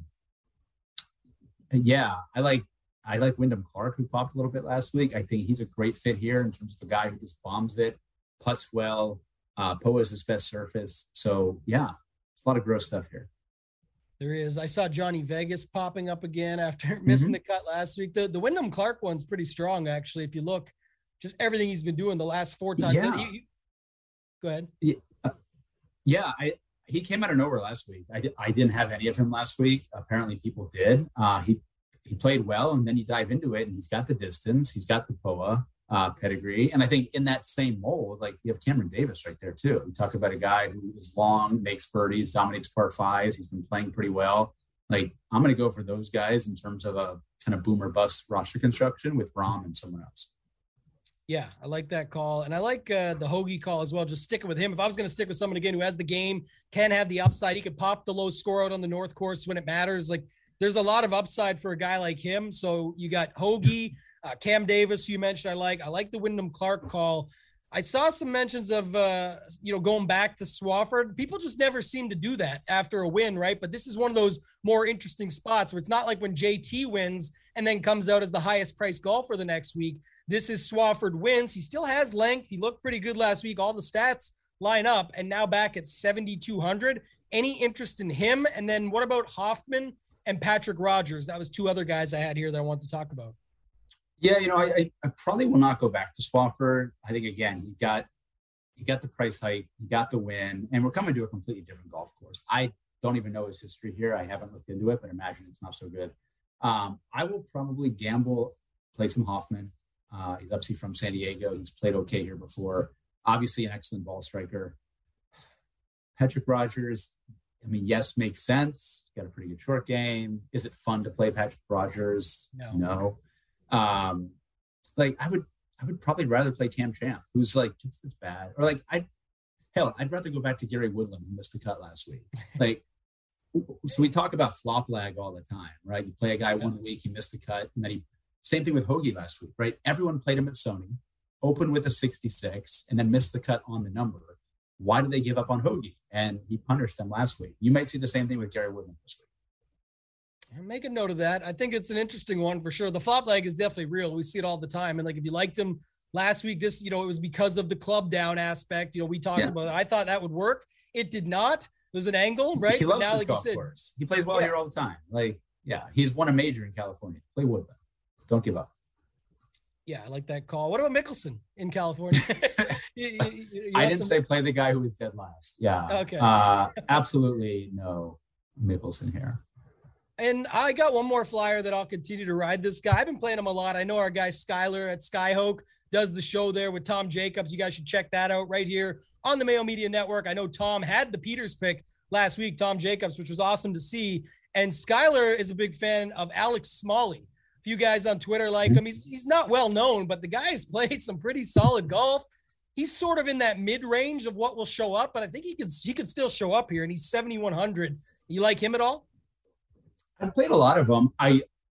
yeah, I like. I like Wyndham Clark, who popped a little bit last week. I think he's a great fit here in terms of the guy who just bombs it, putts well. Uh, P O A is his best surface. So, yeah, it's a lot of gross stuff here. There is. I saw Johnny Vegas popping up again after missing mm-hmm. the cut last week. The, the Wyndham Clark one's pretty strong, actually. If you look, just everything he's been doing the last four times. Yeah. He, he, go ahead. Yeah, uh, yeah I, he came out of nowhere last week. I, did, I didn't have any of him last week. Apparently people did. Uh, he He played well, and then you dive into it, and he's got the distance. He's got the P O A uh, pedigree. And I think in that same mold, like, you have Cameron Davis right there, too. You talk about a guy who is long, makes birdies, dominates par fives. He's been playing pretty well. Like, I'm going to go for those guys in terms of a kind of boomer bust roster construction with Rahm and someone else. Yeah, I like that call. And I like uh, the Hoagie call as well. Just sticking with him. If I was going to stick with someone again who has the game, can have the upside, he could pop the low score out on the North course when it matters. Like there's a lot of upside for a guy like him. So you got Hoagie, uh, Cam Davis, who you mentioned. I like, I like the Wyndham Clark call. I saw some mentions of, uh, you know, going back to Swafford. People just never seem to do that after a win, right? But this is one of those more interesting spots where it's not like when J T wins and then comes out as the highest priced golfer the next week. This is Swafford wins. He still has length. He looked pretty good last week. All the stats line up, and now back at seventy-two hundred. Any interest in him? And then what about Hoffman and Patrick Rogers? That was two other guys I had here that I wanted to talk about. Yeah, you know, I, I probably will not go back to Swafford. I think, again, he got he got the price hike, he got the win, and we're coming to a completely different golf course. I don't even know his history here. I haven't looked into it, but imagine it's not so good. Um, I will probably gamble, play some Hoffman. Uh, he's obviously from San Diego. He's played okay here before. Obviously an excellent ball striker. Patrick Rogers, I mean, yes, makes sense. Got a pretty good short game. Is it fun to play Patrick Rogers? No. No. Um, like I would, I would probably rather play Cam Champ, who's like just as bad. Or like, I, hell, I'd rather go back to Gary Woodland, who missed the cut last week. Like, so we talk about flop lag all the time, right? You play a guy one week, he missed the cut, and then he, same thing with Hoagie last week, right? Everyone played him at Sony, opened with a sixty-six, and then missed the cut on the number. Why did they give up on Hoagie? And he punished them last week. You might see the same thing with Gary Woodland this week. Make a note of that. I think it's an interesting one for sure. The flop leg is definitely real. We see it all the time. And like, if you liked him last week, this, you know, it was because of the club down aspect. You know, we talked yeah. about it. I thought that would work. It did not. There's an angle, right? He loves now, this like golf said, course. He plays well yeah. here all the time. Like, yeah, he's won a major in California. Play Woodland. Don't give up. Yeah, I like that call. What about Mickelson in California? you, you, you I didn't some... say play the guy who was dead last. Yeah. Okay. Uh, absolutely no Mickelson here. And I got one more flyer that I'll continue to ride this guy. I've been playing him a lot. I know our guy Skyler at Skyhook does the show there with Tom Jacobs. You guys should check that out right here on the Mayo Media Network. I know Tom had the Peters pick last week, Tom Jacobs, which was awesome to see. And Skyler is a big fan of Alex Smalley. A few guys on Twitter like him. He's he's not well known, but the guy has played some pretty solid golf. He's sort of in that mid-range of what will show up, but I think he could he could still show up here, and he's seventy-one hundred. You like him at all? I've played a lot of them. I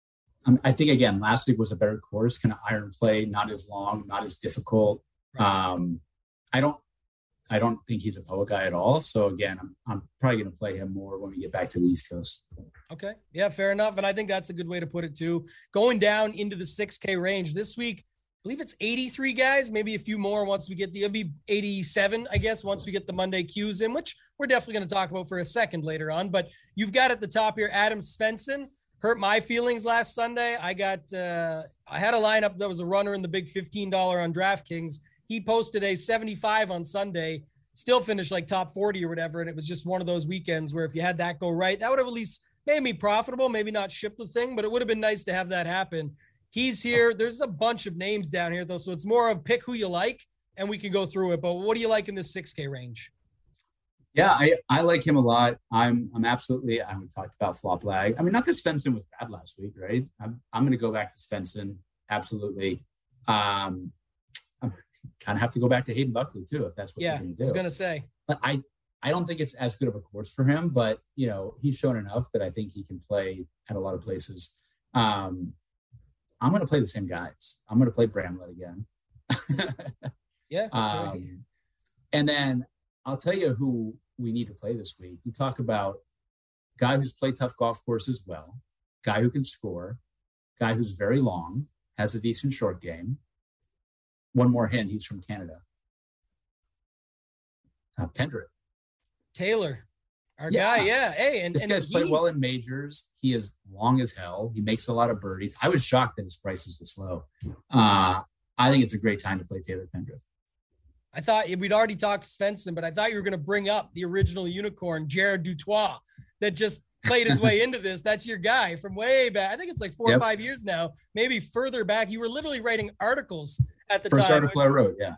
I think, again, last week was a better course, kind of iron play, not as long, not as difficult. Right. Um, I don't I don't think he's a P O A guy at all. So, again, I'm, I'm probably going to play him more when we get back to the East Coast. Okay. Yeah, fair enough. And I think that's a good way to put it, too. Going down into the six K range this week, I believe it's eighty-three guys, maybe a few more once we get the, it'll be eighty-seven, I guess, once we get the Monday Qs in, which we're definitely going to talk about for a second later on. But you've got at the top here, Adam Svensson. Hurt my feelings last Sunday. I got, uh, I had a lineup that was a runner in the big fifteen dollars on DraftKings. He posted a seventy-five on Sunday, still finished like top forty or whatever. And it was just one of those weekends where if you had that go right, that would have at least made me profitable, maybe not ship the thing, but it would have been nice to have that happen. He's here. There's a bunch of names down here though. So it's more of pick who you like and we can go through it. But what do you like in this six K range? Yeah, I, I like him a lot. I'm I'm absolutely, I we talked about flop lag. I mean, not that Svensson was bad last week, right? I'm I'm going to go back to Svensson. Absolutely. Um, I'm kind of have to go back to Hayden Buckley too, if that's what yeah, you're going to do. I was going to say. But I, I don't think it's as good of a course for him, but, you know, he's shown enough that I think he can play at a lot of places. Um, I'm going to play the same guys. I'm going to play Bramlett again. yeah. Um, and then I'll tell you who we need to play this week. You talk about guy who's played tough golf courses well, guy who can score, guy who's very long, has a decent short game. One more hint, he's from Canada. Uh, Pendrith. Taylor, our yeah. guy, yeah. Hey, and this and guy's he, played well in majors. He is long as hell. He makes a lot of birdies. I was shocked that his price is this low. Uh, I think it's a great time to play Taylor Pendrith. I thought we'd already talked to Svensson, but I thought you were going to bring up the original unicorn, Jared Dutois, that just played his way into this. That's your guy from way back. I think it's like four yep. or five years now, maybe further back. You were literally writing articles at the First time. article I wrote, yeah.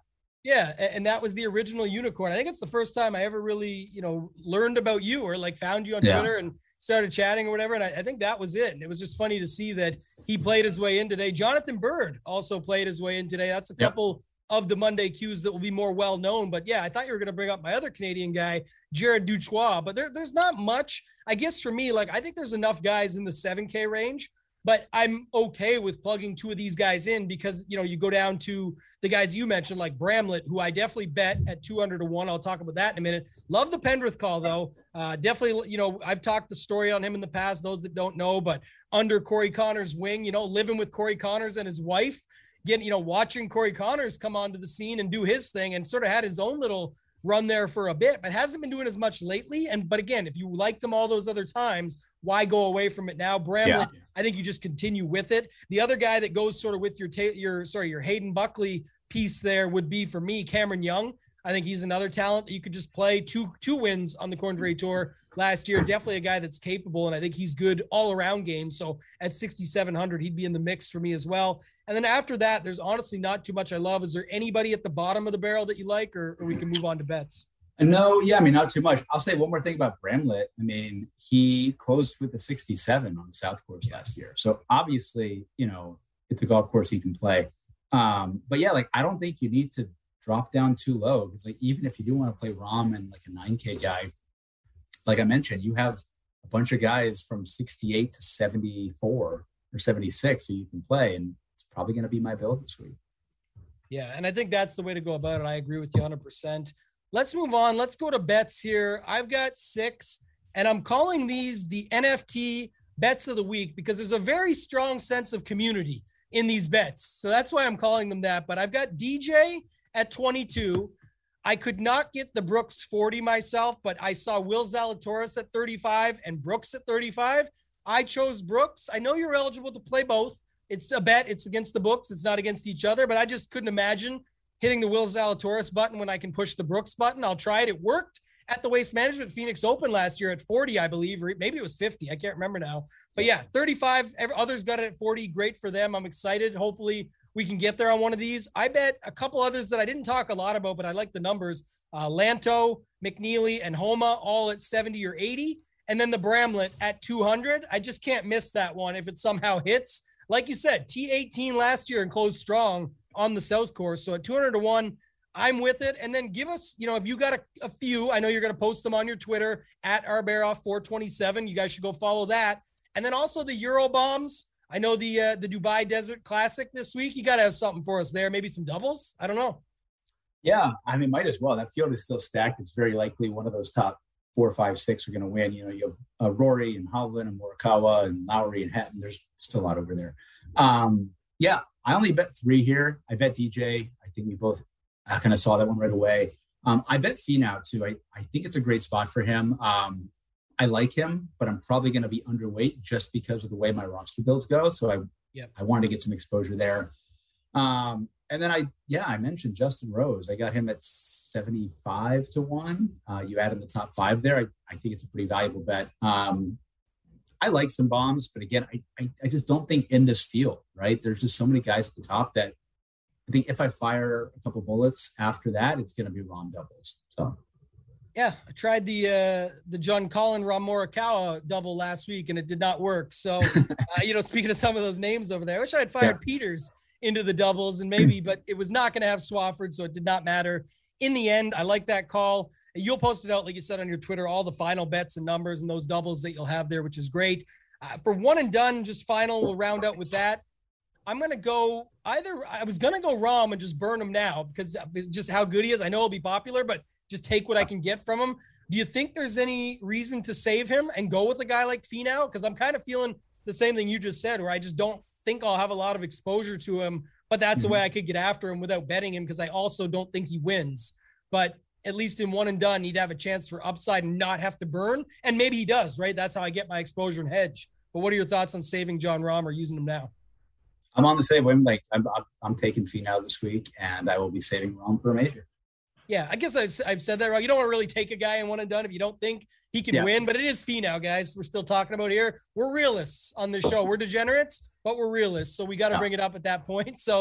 Yeah, and that was the original unicorn. I think it's the first time I ever really, you know, learned about you or like found you on Yeah. Twitter and started chatting or whatever. And I, I think that was it. And it was just funny to see that he played his way in today. Jonathan Bird also played his way in today. That's a Yep. couple of the Monday cues that will be more well known. But yeah, I thought you were going to bring up my other Canadian guy, Jared Dutois. But there, there's not much, I guess, for me. Like, I think there's enough guys in the seven K range. But I'm okay with plugging two of these guys in because, you know, you go down to the guys you mentioned, like Bramlett, who I definitely bet at two hundred to one. I'll talk about that in a minute. Love the Pendrith call, though. Uh, definitely, you know, I've talked the story on him in the past, those that don't know, but under Corey Connors' wing, you know, living with Corey Connors and his wife, getting, you know, watching Corey Connors come onto the scene and do his thing and sort of had his own little run there for a bit, but hasn't been doing as much lately. And, but again, if you liked him all those other times, why go away from it now? Bramlett, yeah. I think you just continue with it. The other guy that goes sort of with your, ta- your, sorry, your Hayden Buckley piece there would be for me, Cameron Young. I think he's another talent that you could just play. Two, two wins on the Corn Ferry Tour last year. Definitely a guy that's capable. And I think he's good all around game. So at sixty-seven hundred, he'd be in the mix for me as well. And then after that, there's honestly not too much I love. Is there anybody at the bottom of the barrel that you like, or, or we can move on to bets? No, yeah, I mean, not too much. I'll say one more thing about Bramlett. I mean, he closed with a sixty-seven on the South Course last year. So obviously, you know, it's a golf course he can play. Um, but yeah, like, I don't think you need to drop down too low. Because like, even if you do want to play Rahm and like a nine K guy, like I mentioned, you have a bunch of guys from sixty-eight to seventy-four or seventy-six who you can play. And it's probably going to be my build this week. Yeah. And I think that's the way to go about it. I agree with you one hundred percent. Let's move on. Let's go to bets here. I've got six, and I'm calling these the N F T bets of the week because there's a very strong sense of community in these bets. So that's why I'm calling them that. But I've got D J at twenty-two. I could not get the Brooks forty myself, but I saw Will Zalatoris at thirty-five and Brooks at thirty-five. I chose Brooks. I know you're eligible to play both. It's a bet. It's against the books. It's not against each other, but I just couldn't imagine hitting the Will Zalatoris button when I can push the Brooks button. I'll try it. It worked at the Waste Management Phoenix Open last year at forty, I believe, or maybe it was fifty. I can't remember now. But yeah, thirty-five. Others got it at forty. Great for them. I'm excited. Hopefully we can get there on one of these. I bet a couple others that I didn't talk a lot about, but I like the numbers. Uh, Lanto, McNeely, and Homa all at seventy or eighty. And then the Bramlett at two hundred. I just can't miss that one if it somehow hits. Like you said, T eighteen last year and closed strong on the South Course. So at two hundred to one, I'm with it. And then give us, you know, if you got a, a few, I know you're going to post them on your Twitter at Arberoff four twenty-seven. You guys should go follow that. And then also the Euro bombs. I know the uh, the Dubai Desert Classic this week. You got to have something for us there. Maybe some doubles. I don't know. Yeah, I mean, might as well. That field is still stacked. It's very likely one of those top four, five, six are going to win. You know, you have uh, Rory and Hovland and Morikawa and Lowry and Hatton. There's still a lot over there. Um, yeah, I only bet three here. I bet D J. I think we both uh, kind of saw that one right away. Um, I bet Finau too. I, I think it's a great spot for him. Um, I like him, but I'm probably going to be underweight just because of the way my roster builds go. So I, yep. I wanted to get some exposure there. Um, and then I, yeah, I mentioned Justin Rose. I got him at seventy-five to one. Uh, you add in the top five there. I, I think it's a pretty valuable bet. Um, I like some bombs, but again, I, I, I just don't think in this field, right? There's just so many guys at the top that I think if I fire a couple bullets after that, it's going to be Rahm doubles. So. Yeah, I tried the uh, the John Collin Rahm Morikawa double last week, and it did not work. So, uh, you know, speaking of some of those names over there, I wish I had fired yeah. Peters into the doubles and maybe, but it was not going to have Swafford, so it did not matter. In the end, I like that call. You'll post it out, like you said, on your Twitter, all the final bets and numbers and those doubles that you'll have there, which is great. Uh, for one and done, just final, we'll round out with that. I'm going to go either, I was going to go Rahm and just burn him now because just how good he is. I know he'll be popular, but just take what I can get from him. Do you think there's any reason to save him and go with a guy like Finau? Because I'm kind of feeling the same thing you just said, where I just don't think I'll have a lot of exposure to him, but that's mm-hmm. the way I could get after him without betting him because I also don't think he wins. But at least in one and done, he'd have a chance for upside and not have to burn. And maybe he does, right? That's how I get my exposure and hedge. But what are your thoughts on saving John Rahm or using him now? I'm on the same way. Like I'm, I'm, I'm taking Finau this week, and I will be saving Rahm for a major. Yeah, I guess I've, I've said that wrong. You don't want to really take a guy in one and done if you don't think he can yeah. win, but it is Finau, guys. We're still talking about here. We're realists on this show. We're degenerates, but we're realists. So we got to yeah. bring it up at that point. So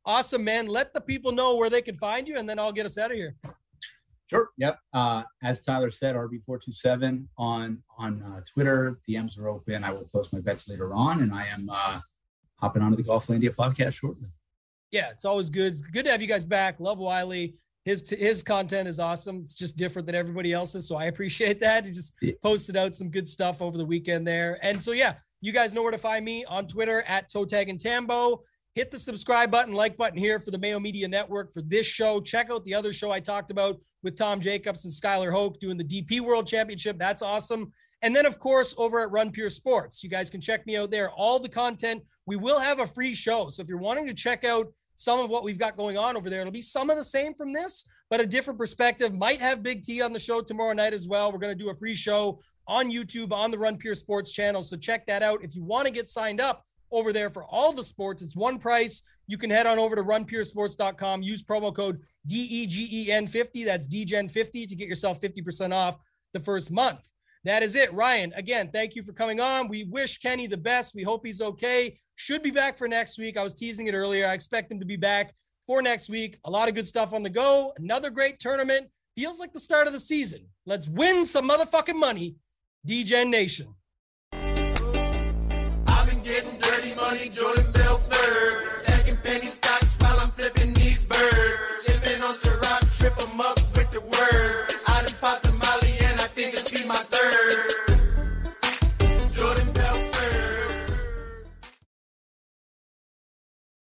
Awesome, man. Let the people know where they can find you, and then I'll get us out of here. Sure. Yep. Uh, as Tyler said, R B four two seven on on uh, Twitter. D Ms are open. I will post my bets later on, and I am uh, hopping onto the Golflandia podcast shortly. Yeah, it's always good. It's good to have you guys back. Love Wiley. His his content is awesome. It's just different than everybody else's, so I appreciate that. He just yeah. posted out some good stuff over the weekend there. And so, yeah, you guys know where to find me on Twitter at Toe Tag and Tambo. Hit the subscribe button, like button here for the Mayo Media Network for this show. Check out the other show I talked about with Tom Jacobs and Skylar Hoke doing the D P World Championship. That's awesome. And then, of course, over at Run Pure Sports, you guys can check me out there. All the content. We will have a free show. So if you're wanting to check out some of what we've got going on over there, it'll be some of the same from this, but a different perspective. Might have Big T on the show tomorrow night as well. We're going to do a free show on YouTube on the Run Pure Sports channel. So check that out. If you want to get signed up over there for all the sports, it's one price. You can head on over to run pure sports dot com. Use promo code D E G E N fifty. That's D G E N fifty to get yourself fifty percent off the first month. That is it. Ryan, again, thank you for coming on. We wish Kenny the best. We hope he's okay. Should be back for next week. I was teasing it earlier. I expect him to be back for next week. A lot of good stuff on the go. Another great tournament. Feels like the start of the season. Let's win some motherfucking money. D G E N Nation. I've been getting dirty money, Jordan.